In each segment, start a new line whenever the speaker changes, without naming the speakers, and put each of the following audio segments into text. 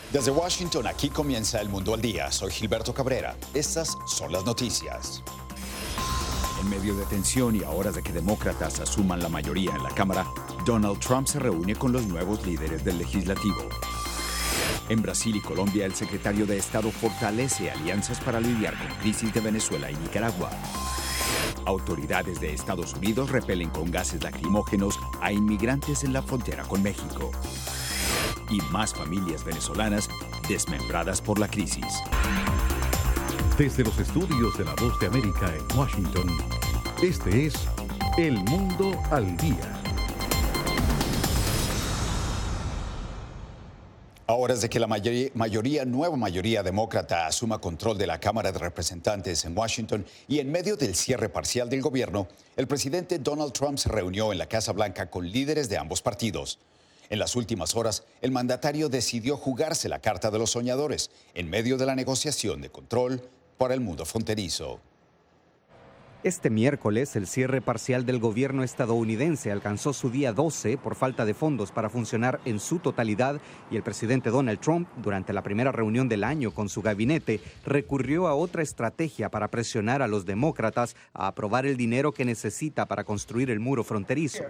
Desde Washington, aquí comienza El Mundo al Día. Soy Gilberto Cabrera. Estas son las noticias. En medio de tensión y a horas de que demócratas asuman la mayoría en la Cámara, Donald Trump se reúne con los nuevos líderes del legislativo. En Brasil y Colombia, el secretario de Estado fortalece alianzas para lidiar con crisis de Venezuela y Nicaragua. Autoridades de Estados Unidos repelen con gases lacrimógenos a inmigrantes en la frontera con México. Y más familias venezolanas desmembradas por la crisis.
Desde los estudios de La Voz de América en Washington, este es El Mundo al Día.
A horas de que la nueva mayoría demócrata asuma control de la Cámara de Representantes en Washington y en medio del cierre parcial del gobierno, el presidente Donald Trump se reunió en la Casa Blanca con líderes de ambos partidos. En las últimas horas, el mandatario decidió jugarse la carta de los soñadores en medio de la negociación de control para el mundo fronterizo.
Este miércoles, el cierre parcial del gobierno estadounidense alcanzó su día 12 por falta de fondos para funcionar en su totalidad y el presidente Donald Trump, durante la primera reunión del año con su gabinete, recurrió a otra estrategia para presionar a los demócratas a aprobar el dinero que necesita para construir el muro fronterizo.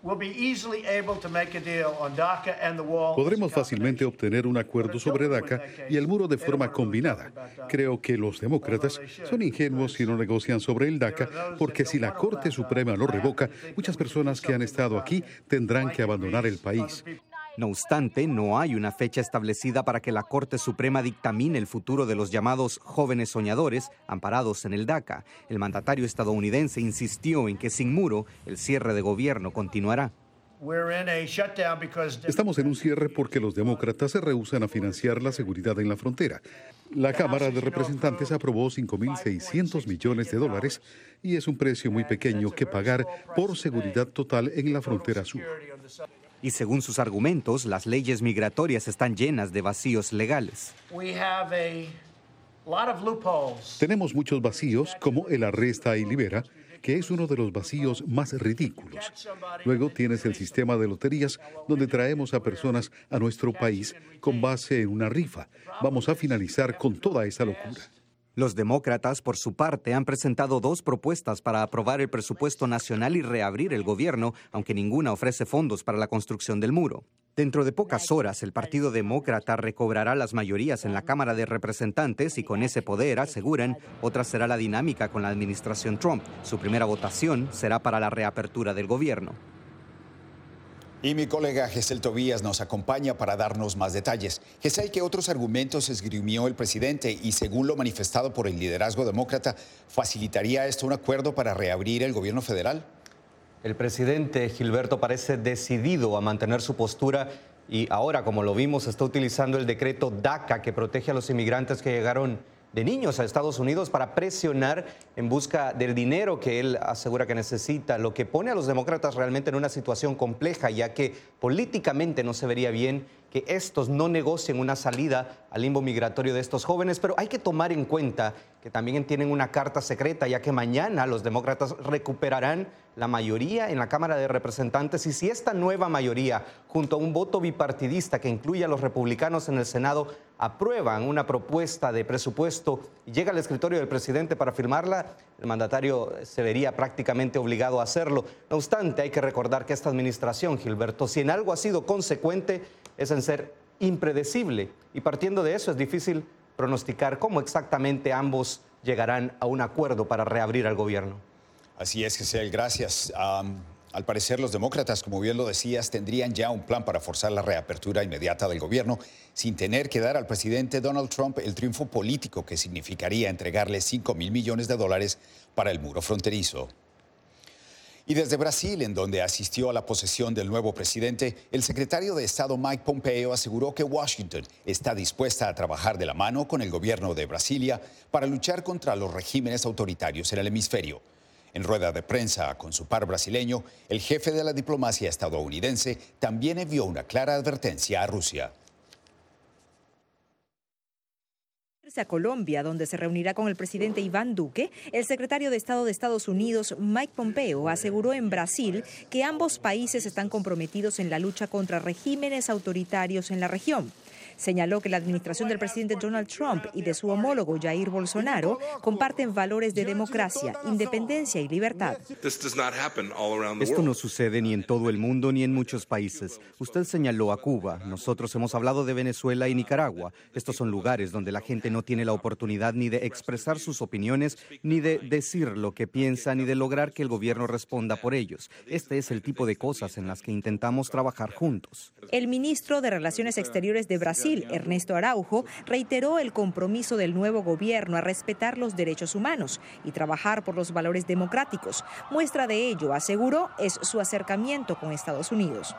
Podremos fácilmente obtener un acuerdo sobre DACA y el muro de forma combinada. Creo que los demócratas son ingenuos si no negocian sobre el DACA, porque si la Corte Suprema lo revoca, muchas personas que han estado aquí tendrán que abandonar el país.
No obstante, no hay una fecha establecida para que la Corte Suprema dictamine el futuro de los llamados jóvenes soñadores amparados en el DACA. El mandatario estadounidense insistió en que sin muro, el cierre de gobierno continuará.
Estamos en un cierre porque los demócratas se rehúsan a financiar la seguridad en la frontera. La Cámara de Representantes aprobó $5.600 millones y es un precio muy pequeño que pagar por seguridad total en la frontera sur.
Y según sus argumentos, las leyes migratorias están llenas de vacíos legales.
Tenemos muchos vacíos, como el arresta y libera, que es uno de los vacíos más ridículos. Luego tienes el sistema de loterías, donde traemos a personas a nuestro país con base en una rifa. Vamos a finalizar con toda esa locura.
Los demócratas, por su parte, han presentado dos propuestas para aprobar el presupuesto nacional y reabrir el gobierno, aunque ninguna ofrece fondos para la construcción del muro. Dentro de pocas horas, el Partido Demócrata recobrará las mayorías en la Cámara de Representantes y con ese poder, aseguran, otra será la dinámica con la administración Trump. Su primera votación será para la reapertura del gobierno.
Y mi colega Gesell Tobías nos acompaña para darnos más detalles. Gesell, ¿qué otros argumentos esgrimió el presidente? Y según lo manifestado por el liderazgo demócrata, ¿facilitaría esto un acuerdo para reabrir el gobierno federal?
El presidente Gilberto parece decidido a mantener su postura y ahora, como lo vimos, está utilizando el decreto DACA que protege a los inmigrantes que llegaron de niños a Estados Unidos para presionar en busca del dinero que él asegura que necesita, lo que pone a los demócratas realmente en una situación compleja, ya que políticamente no se vería bien que estos no negocien una salida al limbo migratorio de estos jóvenes, pero hay que tomar en cuenta que también tienen una carta secreta, ya que mañana los demócratas recuperarán la mayoría en la Cámara de Representantes y si esta nueva mayoría, junto a un voto bipartidista que incluye a los republicanos en el Senado, aprueban una propuesta de presupuesto y llega al escritorio del presidente para firmarla, el mandatario se vería prácticamente obligado a hacerlo. No obstante, hay que recordar que esta administración, Gilberto, si en algo ha sido consecuente, es en ser impredecible. Y partiendo de eso es difícil pronosticar cómo exactamente ambos llegarán a un acuerdo para reabrir al gobierno.
Así es, Gesell, gracias. Al parecer, los demócratas, como bien lo decías, tendrían ya un plan para forzar la reapertura inmediata del gobierno sin tener que dar al presidente Donald Trump el triunfo político que significaría entregarle $5.000 millones para el muro fronterizo. Y desde Brasil, en donde asistió a la posesión del nuevo presidente, el secretario de Estado Mike Pompeo aseguró que Washington está dispuesta a trabajar de la mano con el gobierno de Brasilia para luchar contra los regímenes autoritarios en el hemisferio. En rueda de prensa con su par brasileño, el jefe de la diplomacia estadounidense también envió una clara advertencia a Rusia.
A Colombia, donde se reunirá con el presidente Iván Duque, el secretario de Estado de Estados Unidos, Mike Pompeo, aseguró en Brasil que ambos países están comprometidos en la lucha contra regímenes autoritarios en la región. Señaló que la administración del presidente Donald Trump y de su homólogo Jair Bolsonaro comparten valores de democracia, independencia y libertad.
Esto no sucede ni en todo el mundo ni en muchos países. Usted señaló a Cuba. Nosotros hemos hablado de Venezuela y Nicaragua. Estos son lugares donde la gente no tiene la oportunidad ni de expresar sus opiniones, ni de decir lo que piensa, ni de lograr que el gobierno responda por ellos. Este es el tipo de cosas en las que intentamos trabajar juntos.
El ministro de Relaciones Exteriores de Brasil, Ernesto Araujo, reiteró el compromiso del nuevo gobierno a respetar los derechos humanos y trabajar por los valores democráticos. Muestra de ello, aseguró, es su acercamiento con Estados Unidos.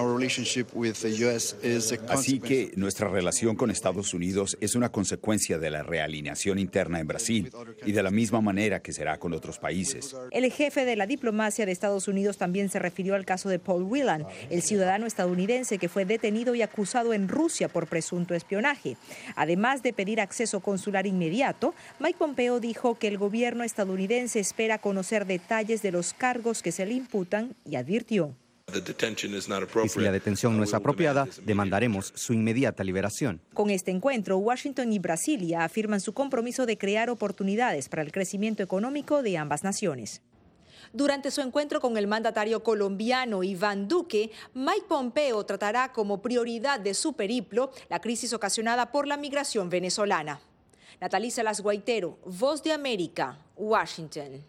Así que nuestra relación con Estados Unidos es una consecuencia de la realineación interna en Brasil y de la misma manera que será con otros países.
El jefe de la diplomacia de Estados Unidos también se refirió al caso de Paul Whelan, el ciudadano estadounidense que fue detenido y acusado en Rusia por presunto espionaje. Además de pedir acceso consular inmediato, Mike Pompeo dijo que el gobierno estadounidense espera conocer detalles de los cargos que se le imputan y advirtió:
y si la detención no es apropiada, demandaremos su inmediata liberación.
Con este encuentro, Washington y Brasilia afirman su compromiso de crear oportunidades para el crecimiento económico de ambas naciones. Durante su encuentro con el mandatario colombiano Iván Duque, Mike Pompeo tratará como prioridad de su periplo la crisis ocasionada por la migración venezolana. Natalie Salas Guaitero, Voz de América, Washington.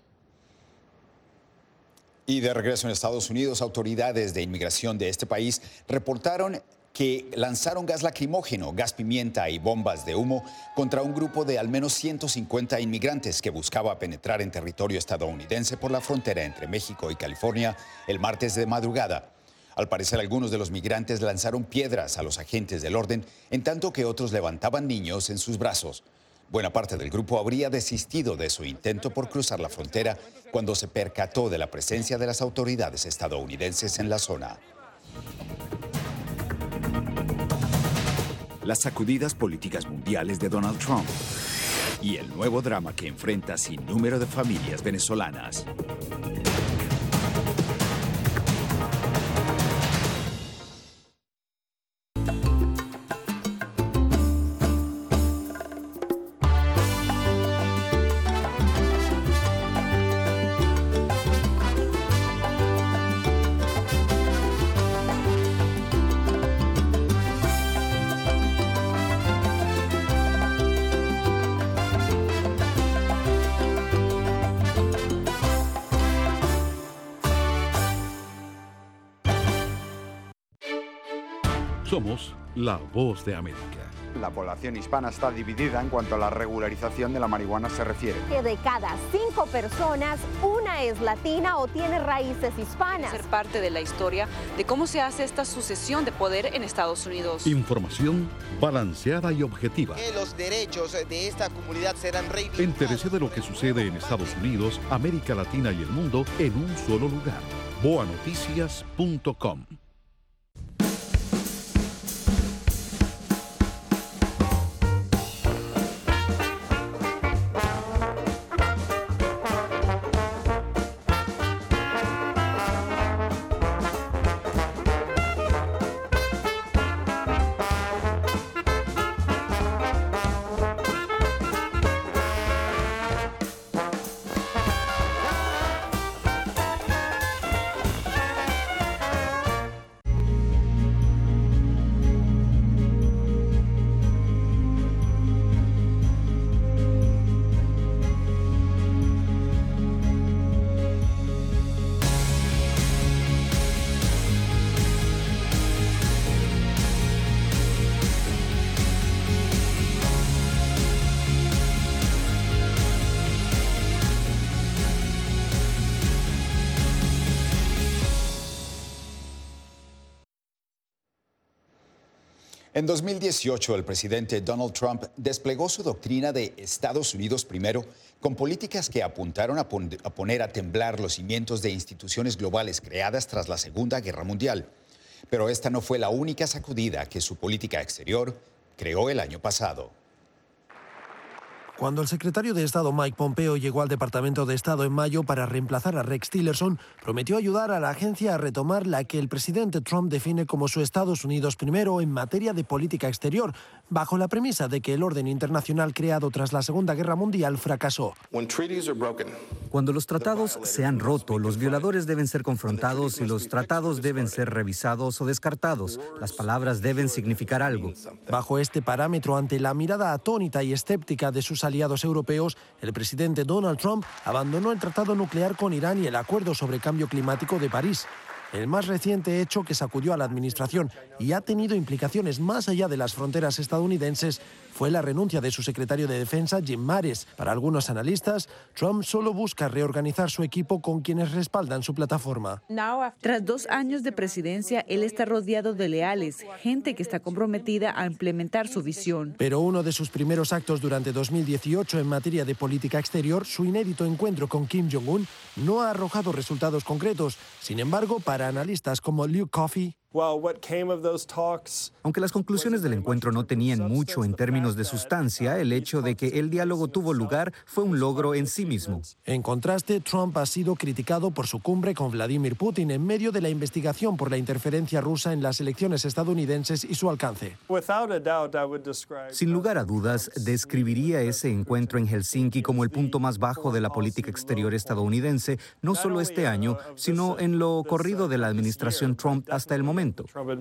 Y de regreso en Estados Unidos, autoridades de inmigración de este país reportaron que lanzaron gas lacrimógeno, gas pimienta y bombas de humo contra un grupo de al menos 150 inmigrantes que buscaba penetrar en territorio estadounidense por la frontera entre México y California el martes de madrugada. Al parecer, algunos de los migrantes lanzaron piedras a los agentes del orden, en tanto que otros levantaban niños en sus brazos. Buena parte del grupo habría desistido de su intento por cruzar la frontera cuando se percató de la presencia de las autoridades estadounidenses en la zona. Las sacudidas políticas mundiales de Donald Trump y el nuevo drama que enfrenta sin número de familias venezolanas.
Somos la Voz de América.
La población hispana está dividida en cuanto a la regularización de la marihuana se refiere.
Que de cada 5 personas, una es latina o tiene raíces hispanas.
Ser parte de la historia de cómo se hace esta sucesión de poder en Estados Unidos.
Información balanceada y objetiva.
Que los derechos de esta comunidad serán reivindicados.
Entérese de lo que sucede en Estados Unidos, América Latina y el mundo en un solo lugar. boanoticias.com.
En 2018, el presidente Donald Trump desplegó su doctrina de Estados Unidos primero, con políticas que apuntaron a poner a temblar los cimientos de instituciones globales creadas tras la Segunda Guerra Mundial. Pero esta no fue la única sacudida que su política exterior creó el año pasado.
Cuando el secretario de Estado Mike Pompeo llegó al Departamento de Estado en mayo para reemplazar a Rex Tillerson, prometió ayudar a la agencia a retomar la que el presidente Trump define como su Estados Unidos primero en materia de política exterior, bajo la premisa de que el orden internacional creado tras la Segunda Guerra Mundial fracasó.
Cuando los tratados se han roto, los violadores deben ser confrontados y los tratados deben ser revisados o descartados. Las palabras deben significar algo.
Bajo este parámetro, ante la mirada atónita y escéptica de sus aliados europeos, el presidente Donald Trump abandonó el tratado nuclear con Irán y el acuerdo sobre cambio climático de París. El más reciente hecho que sacudió a la administración y ha tenido implicaciones más allá de las fronteras estadounidenses fue la renuncia de su secretario de Defensa, Jim Mattis. Para algunos analistas, Trump solo busca reorganizar su equipo con quienes respaldan su plataforma.
Tras 2 años de presidencia, él está rodeado de leales, gente que está comprometida a implementar su visión.
Pero uno de sus primeros actos durante 2018 en materia de política exterior, su inédito encuentro con Kim Jong-un, no ha arrojado resultados concretos. Sin embargo, para analistas como Luke Coffey,
aunque las conclusiones del encuentro no tenían mucho en términos de sustancia, el hecho de que el diálogo tuvo lugar fue un logro en sí mismo.
En contraste, Trump ha sido criticado por su cumbre con Vladimir Putin en medio de la investigación por la interferencia rusa en las elecciones estadounidenses y su alcance.
Sin lugar a dudas, describiría ese encuentro en Helsinki como el punto más bajo de la política exterior estadounidense, no solo este año, sino en lo corrido de la administración Trump hasta el momento.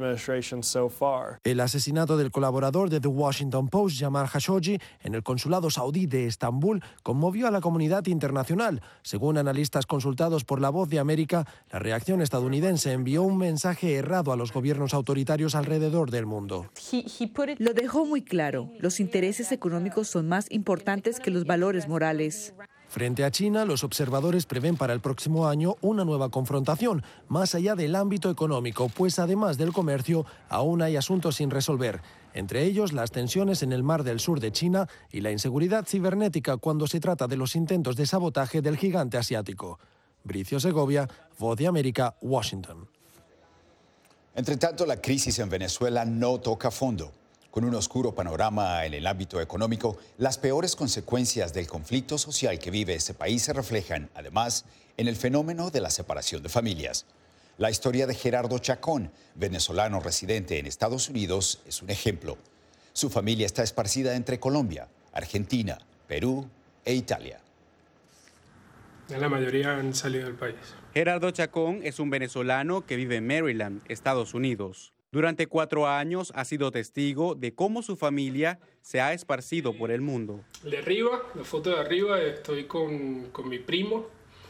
El asesinato del colaborador de The Washington Post, Jamal Khashoggi, en el consulado saudí de Estambul, conmovió a la comunidad internacional. Según analistas consultados por La Voz de América, la reacción estadounidense envió un mensaje errado a los gobiernos autoritarios alrededor del mundo.
Lo dejó muy claro. Los intereses económicos son más importantes que los valores morales.
Frente a China, los observadores prevén para el próximo año una nueva confrontación, más allá del ámbito económico, pues además del comercio, aún hay asuntos sin resolver. Entre ellos, las tensiones en el Mar del Sur de China y la inseguridad cibernética cuando se trata de los intentos de sabotaje del gigante asiático. Bricio Segovia, Voz de América, Washington.
Entre tanto, la crisis en Venezuela no toca fondo. Con un oscuro panorama en el ámbito económico, las peores consecuencias del conflicto social que vive ese país se reflejan, además, en el fenómeno de la separación de familias. La historia de Gerardo Chacón, venezolano residente en Estados Unidos, es un ejemplo. Su familia está esparcida entre Colombia, Argentina, Perú e Italia.
La mayoría han salido del país.
Gerardo Chacón es un venezolano que vive en Maryland, Estados Unidos. Durante 4 años ha sido testigo de cómo su familia se ha esparcido por el mundo.
De arriba, la foto de arriba, estoy con mi primo.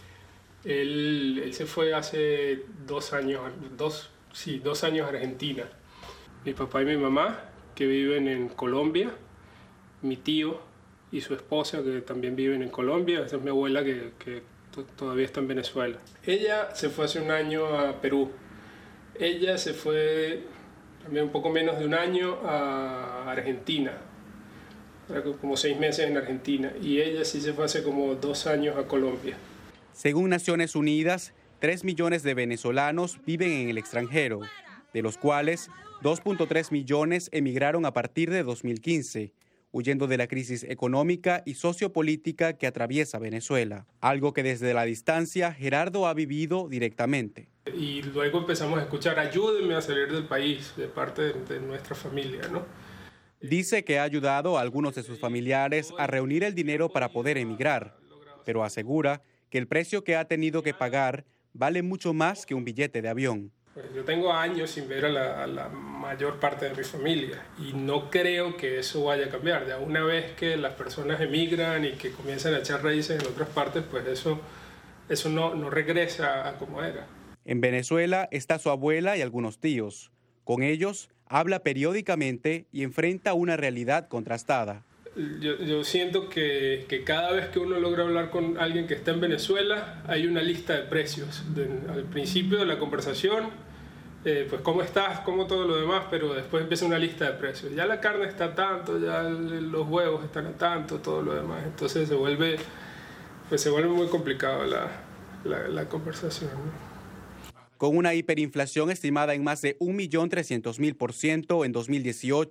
Él se fue hace 2 años, 2 años a Argentina. Mi papá y mi mamá, que viven en Colombia. Mi tío y su esposa, que también viven en Colombia. Esa es mi abuela, que todavía está en Venezuela. Ella se fue hace 1 año a Perú. Ella se fue también un poco menos de 1 año a Argentina, como 6 meses en Argentina, y ella sí se fue hace como 2 años a Colombia.
Según Naciones Unidas, 3 millones de venezolanos viven en el extranjero, de los cuales 2.3 millones emigraron a partir de 2015, huyendo de la crisis económica y sociopolítica que atraviesa Venezuela, algo que desde la distancia Gerardo ha vivido directamente.
Y luego empezamos a escuchar, ayúdenme a salir del país, de parte de nuestra familia, ¿no?
Dice que ha ayudado a algunos de sus familiares a reunir el dinero para poder emigrar, pero asegura que el precio que ha tenido que pagar vale mucho más que un billete de avión.
Yo tengo años sin ver a la mayor parte de mi familia y no creo que eso vaya a cambiar. Ya una vez que las personas emigran y que comienzan a echar raíces en otras partes, pues eso no regresa a como era.
En Venezuela está su abuela y algunos tíos. Con ellos habla periódicamente y enfrenta una realidad contrastada.
Yo siento que cada vez que uno logra hablar con alguien que está en Venezuela, hay una lista de precios. Al principio de la conversación, pues cómo estás, cómo todo lo demás, pero después empieza una lista de precios. Ya la carne está a tanto, ya los huevos están a tanto, todo lo demás. Entonces se vuelve muy complicado la conversación, ¿no?
Con una hiperinflación estimada en más de 1.300.000% en 2018,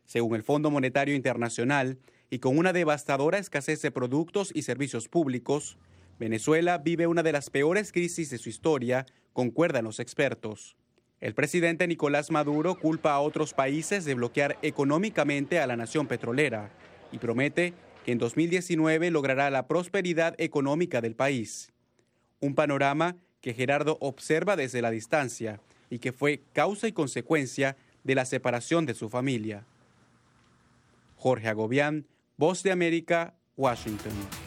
Según el Fondo Monetario Internacional, y con una devastadora escasez de productos y servicios públicos, Venezuela vive una de las peores crisis de su historia, concuerdan los expertos. El presidente Nicolás Maduro culpa a otros países de bloquear económicamente a la nación petrolera y promete que en 2019 logrará la prosperidad económica del país. Un panorama que Gerardo observa desde la distancia y que fue causa y consecuencia de la separación de su familia. Jorge Agobián, Voz de América, Washington.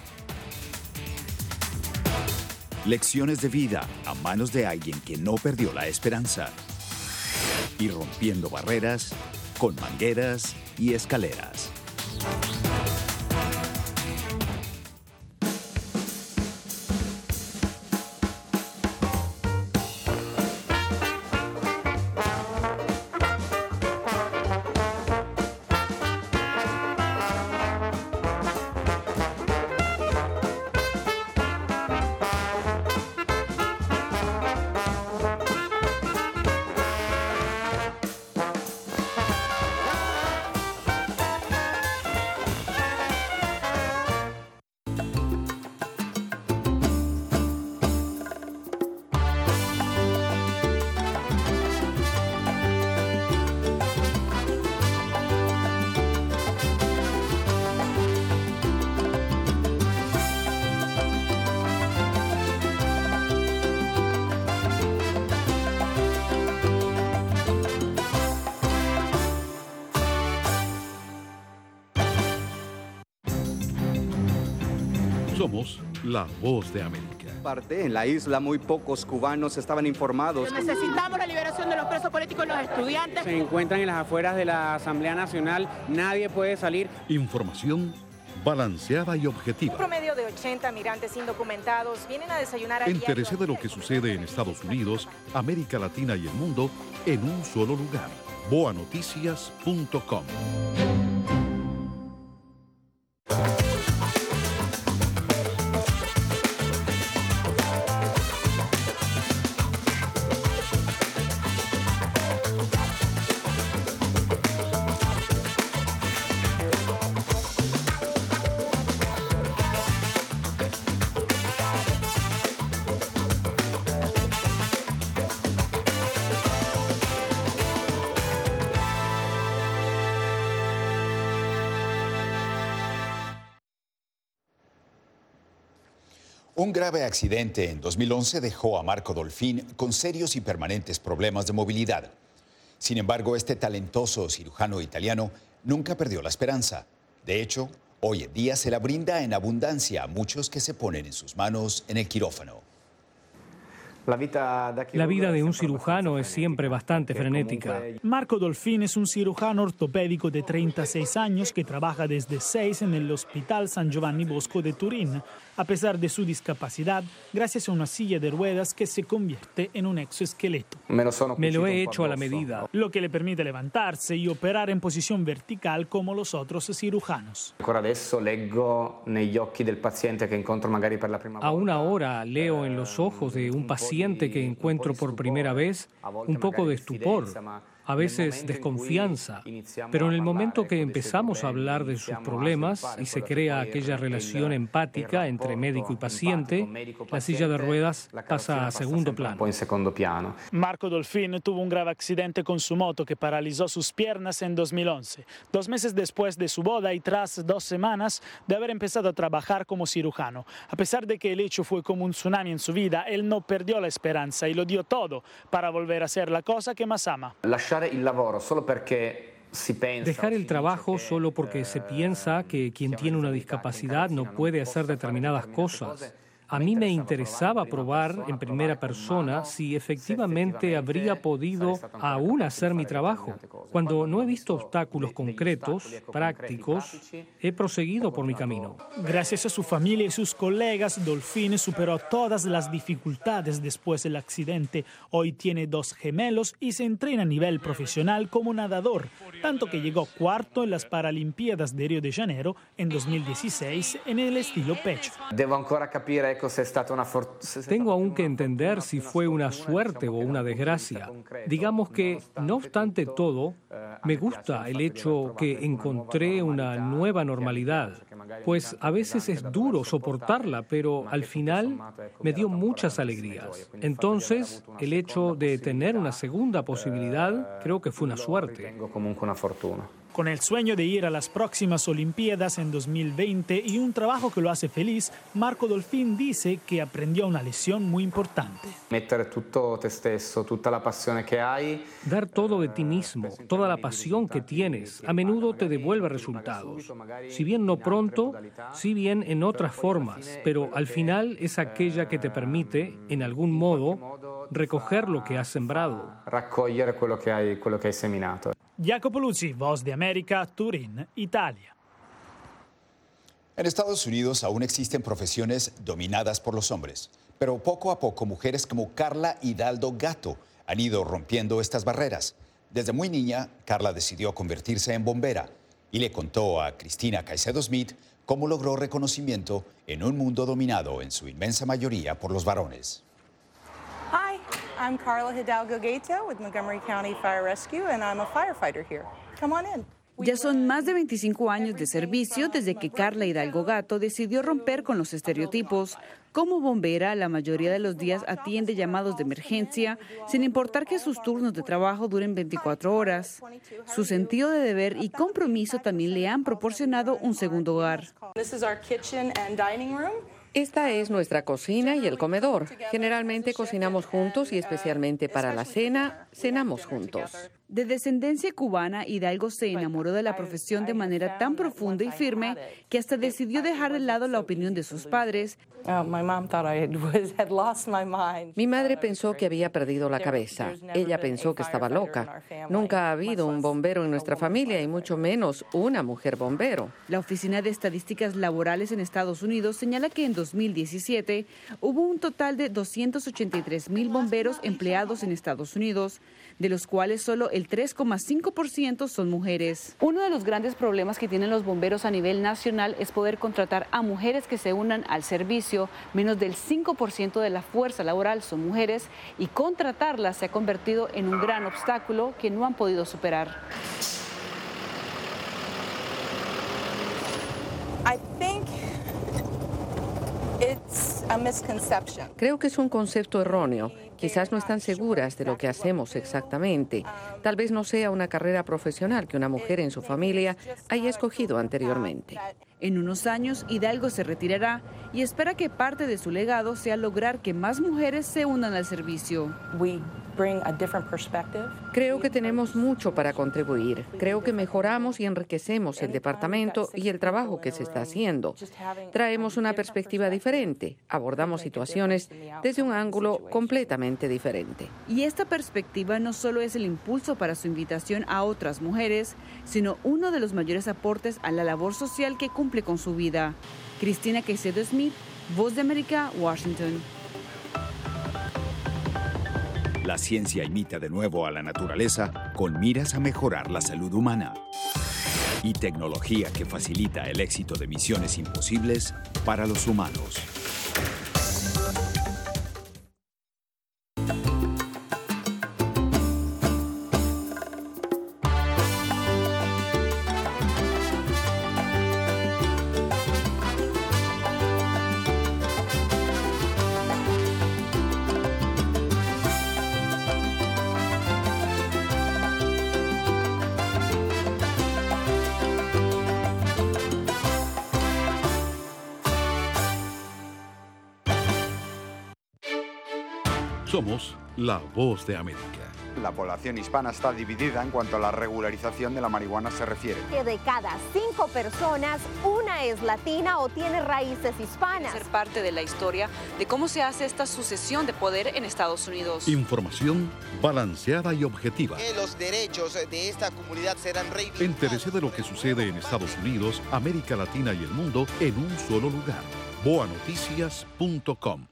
Lecciones de vida a manos de alguien que no perdió la esperanza. Y rompiendo barreras con mangueras y escaleras.
Somos la Voz de América.
En la isla muy pocos cubanos estaban informados.
Necesitamos la liberación de los presos políticos y los estudiantes.
Se encuentran en las afueras de la Asamblea Nacional, nadie puede salir.
Información balanceada y objetiva.
Un promedio de 80 migrantes indocumentados vienen a desayunar a
Entérese de lo que sucede en Estados Unidos, América Latina y el mundo en un solo lugar. boanoticias.com.
Un grave accidente en 2011 dejó a Marco Dolfin con serios y permanentes problemas de movilidad. Sin embargo, este talentoso cirujano italiano nunca perdió la esperanza. De hecho, hoy en día se la brinda en abundancia a muchos que se ponen en sus manos en el quirófano.
La vida de un cirujano es siempre bastante frenética.
Marco Dolfin es un cirujano ortopédico de 36 años que trabaja desde 6 en el Hospital San Giovanni Bosco de Turín, a pesar de su discapacidad, gracias a una silla de ruedas que se convierte en un exoesqueleto.
Me lo he hecho a la medida.
Lo que le permite levantarse y operar en posición vertical como los otros cirujanos.
Aún ahora leo en los ojos de un paciente que encuentro por primera vez un poco de estupor, a veces desconfianza, pero en el momento que empezamos a hablar de sus problemas y se crea aquella relación empática entre médico y paciente, la silla de ruedas pasa a segundo plano.
Marco Dolfin tuvo un grave accidente con su moto que paralizó sus piernas en 2011, 2 meses después de su boda y tras 2 semanas de haber empezado a trabajar como cirujano. A pesar de que el hecho fue como un tsunami en su vida, él no perdió la esperanza y lo dio todo para volver a hacer la cosa que más ama.
Dejar el trabajo solo porque se piensa que quien tiene una discapacidad no puede hacer determinadas cosas. A mí me interesaba probar en primera persona si efectivamente habría podido aún hacer mi trabajo. Cuando no he visto obstáculos concretos, prácticos, he proseguido por mi camino.
Gracias a su familia y sus colegas, Dolfin superó todas las dificultades después del accidente. Hoy tiene 2 gemelos y se entrena a nivel profesional como nadador, tanto que llegó cuarto en las Paralimpiadas de Río de Janeiro en 2016 en el estilo pecho.
Tengo aún que entender si fue una suerte o una desgracia. Digamos que, no obstante todo, me gusta el hecho que encontré una nueva normalidad, pues a veces es duro soportarla, pero al final me dio muchas alegrías. Entonces, el hecho de tener una segunda posibilidad creo que fue una suerte.
Con el sueño de ir a las próximas Olimpiadas en 2020 y un trabajo que lo hace feliz, Marco Dolfin dice que aprendió una lección muy importante.
Dar todo de ti mismo, toda la pasión que tienes, a menudo te devuelve resultados. Si bien no pronto, si bien en otras formas, pero al final es aquella que te permite, en algún modo, recoger lo que has sembrado.
Jacopo Luzzi, Voz de América, Turín, Italia.
En Estados Unidos aún existen profesiones dominadas por los hombres, pero poco a poco mujeres como Carla Hidalgo Gatto han ido rompiendo estas barreras. Desde muy niña, Carla decidió convertirse en bombera y le contó a Cristina Caicedo Smith cómo logró reconocimiento en un mundo dominado en su inmensa mayoría por los varones.
Hi, I'm Carla Hidalgo Gatto with Montgomery County Fire Rescue and I'm a firefighter here. Come on in.
Ya son más de 25 años de servicio desde que Carla Hidalgo Gatto decidió romper con los estereotipos. Como bombera, la mayoría de los días atiende llamados de emergencia, sin importar que sus turnos de trabajo duren 24 horas. Su sentido de deber y compromiso también le han proporcionado un segundo hogar.
Esta es nuestra cocina y el comedor. Generalmente cocinamos juntos y especialmente para la cena, cenamos juntos.
De descendencia cubana, Hidalgo se enamoró de la profesión de manera tan profunda y firme que hasta decidió dejar de lado la opinión de sus padres.
Mi madre pensó que había perdido la cabeza. Ella pensó que estaba loca. Nunca ha habido un bombero en nuestra familia y mucho menos una mujer bombero.
La Oficina de Estadísticas Laborales en Estados Unidos señala que en 2017 hubo un total de 283,000 bomberos empleados en Estados Unidos, de los cuales solo el 3,5% son mujeres. Uno de los grandes problemas que tienen los bomberos a nivel nacional es poder contratar a mujeres que se unan al servicio. Menos del 5% de la fuerza laboral son mujeres y contratarlas se ha convertido en un gran obstáculo que no han podido superar.
Creo que es un concepto erróneo. Quizás no están seguras de lo que hacemos exactamente. Tal vez no sea una carrera profesional que una mujer en su familia haya escogido anteriormente.
En unos años, Hidalgo se retirará y espera que parte de su legado sea lograr que más mujeres se unan al servicio.
Creo que tenemos mucho para contribuir. Creo que mejoramos y enriquecemos el departamento y el trabajo que se está haciendo. Traemos una perspectiva diferente. Abordamos situaciones desde un ángulo completamente diferente.
Y esta perspectiva no solo es el impulso para su invitación a otras mujeres, sino uno de los mayores aportes a la labor social que cumple con su vida. Cristina Caicedo Smith, Voz de América, Washington.
La ciencia imita de nuevo a la naturaleza con miras a mejorar la salud humana. Y tecnología que facilita el éxito de misiones imposibles para los humanos.
Somos la Voz de América.
La población hispana está dividida en cuanto a la regularización de la marihuana se refiere.
Que de cada 5 personas, una es latina o tiene raíces hispanas.
Ser parte de la historia de cómo se hace esta sucesión de poder en Estados Unidos.
Información balanceada y objetiva.
Que los derechos de esta comunidad serán reivindicados.
Entérese de lo que sucede en Estados Unidos, América Latina y el mundo en un solo lugar. boanoticias.com.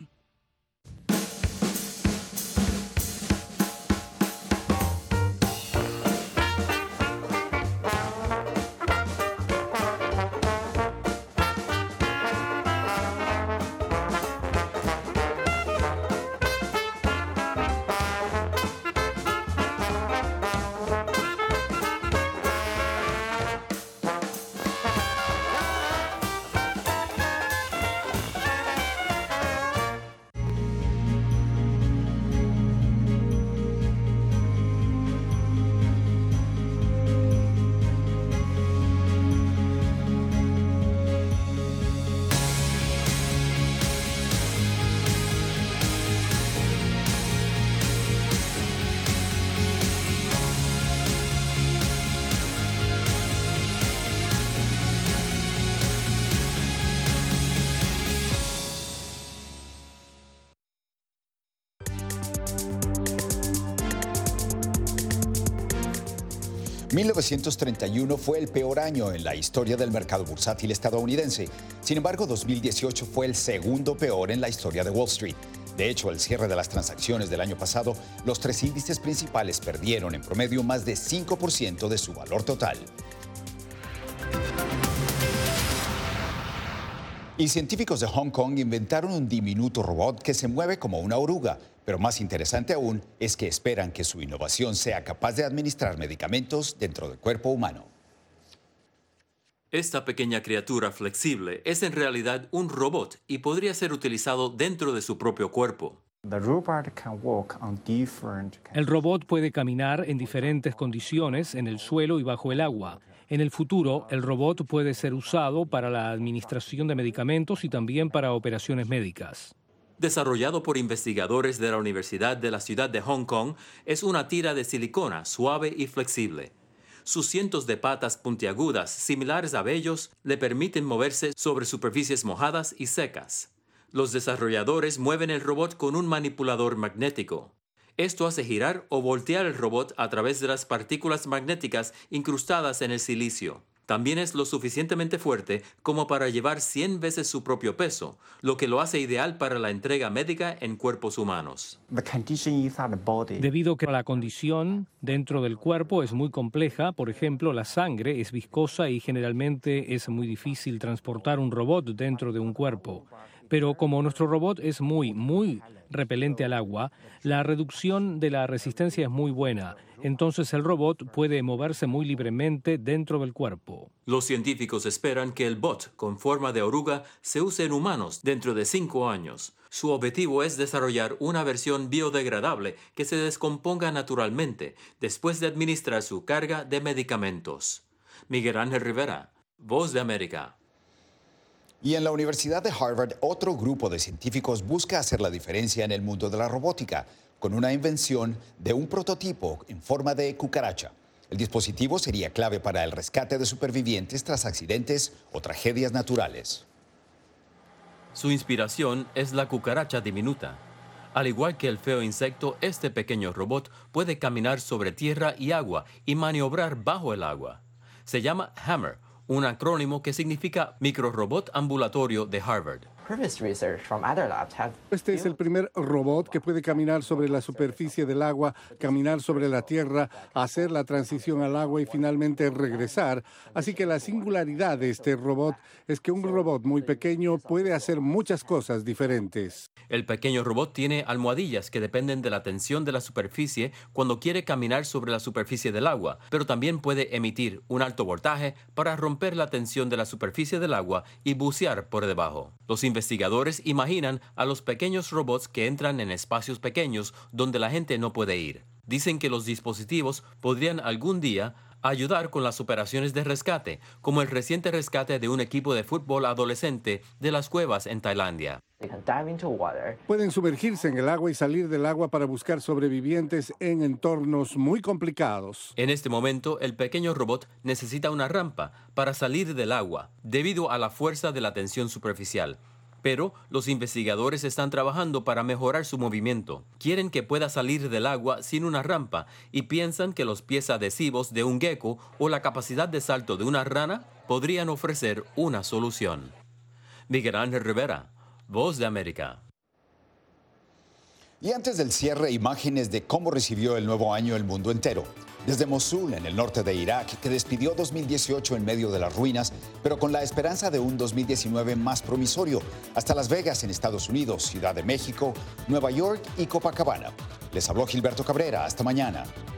1931 fue el peor año en la historia del mercado bursátil estadounidense. Sin embargo, 2018 fue el segundo peor en la historia de Wall Street. De hecho, al cierre de las transacciones del año pasado, los 3 índices principales perdieron en promedio más de 5% de su valor total. Y científicos de Hong Kong inventaron un diminuto robot que se mueve como una oruga. Pero más interesante aún es que esperan que su innovación sea capaz de administrar medicamentos dentro del cuerpo humano.
Esta pequeña criatura flexible es en realidad un robot y podría ser utilizado dentro de su propio cuerpo.
El robot puede caminar en diferentes condiciones en el suelo y bajo el agua. En el futuro, el robot puede ser usado para la administración de medicamentos y también para operaciones médicas.
Desarrollado por investigadores de la Universidad de la Ciudad de Hong Kong, es una tira de silicona suave y flexible. Sus cientos de patas puntiagudas, similares a vellos, le permiten moverse sobre superficies mojadas y secas. Los desarrolladores mueven el robot con un manipulador magnético. Esto hace girar o voltear el robot a través de las partículas magnéticas incrustadas en el silicio. También es lo suficientemente fuerte como para llevar 100 veces su propio peso, lo que lo hace ideal para la entrega médica en cuerpos humanos.
Debido a que la condición dentro del cuerpo es muy compleja, por ejemplo, la sangre es viscosa y generalmente es muy difícil transportar un robot dentro de un cuerpo. Pero como nuestro robot es muy repelente al agua, la reducción de la resistencia es muy buena. Entonces el robot puede moverse muy libremente dentro del cuerpo.
Los científicos esperan que el bot con forma de oruga se use en humanos dentro de 5 años. Su objetivo es desarrollar una versión biodegradable que se descomponga naturalmente después de administrar su carga de medicamentos. Miguel Ángel Rivera, Voz de América.
Y en la Universidad de Harvard, otro grupo de científicos busca hacer la diferencia en el mundo de la robótica con una invención de un prototipo en forma de cucaracha. El dispositivo sería clave para el rescate de supervivientes tras accidentes o tragedias naturales.
Su inspiración es la cucaracha diminuta. Al igual que el feo insecto, este pequeño robot puede caminar sobre tierra y agua y maniobrar bajo el agua. Se llama Hammer, un acrónimo que significa microrobot ambulatorio de Harvard.
Este es el primer robot que puede caminar sobre la superficie del agua, caminar sobre la tierra, hacer la transición al agua y finalmente regresar. Así que la singularidad de este robot es que un robot muy pequeño puede hacer muchas cosas diferentes.
El pequeño robot tiene almohadillas que dependen de la tensión de la superficie cuando quiere caminar sobre la superficie del agua, pero también puede emitir un alto voltaje para romper la tensión de la superficie del agua y bucear por debajo. Los investigadores imaginan a los pequeños robots que entran en espacios pequeños donde la gente no puede ir. Dicen que los dispositivos podrían algún día ayudar con las operaciones de rescate, como el reciente rescate de un equipo de fútbol adolescente de las cuevas en Tailandia.
Pueden sumergirse en el agua y salir del agua para buscar sobrevivientes en entornos muy complicados.
En este momento, el pequeño robot necesita una rampa para salir del agua, debido a la fuerza de la tensión superficial. Pero los investigadores están trabajando para mejorar su movimiento. Quieren que pueda salir del agua sin una rampa y piensan que los pies adhesivos de un gecko o la capacidad de salto de una rana podrían ofrecer una solución. Miguel Ángel Rivera, Voz de América.
Y antes del cierre, imágenes de cómo recibió el nuevo año el mundo entero. Desde Mosul, en el norte de Irak, que despidió 2018 en medio de las ruinas, pero con la esperanza de un 2019 más promisorio, hasta Las Vegas, en Estados Unidos, Ciudad de México, Nueva York y Copacabana. Les habló Gilberto Cabrera. Hasta mañana.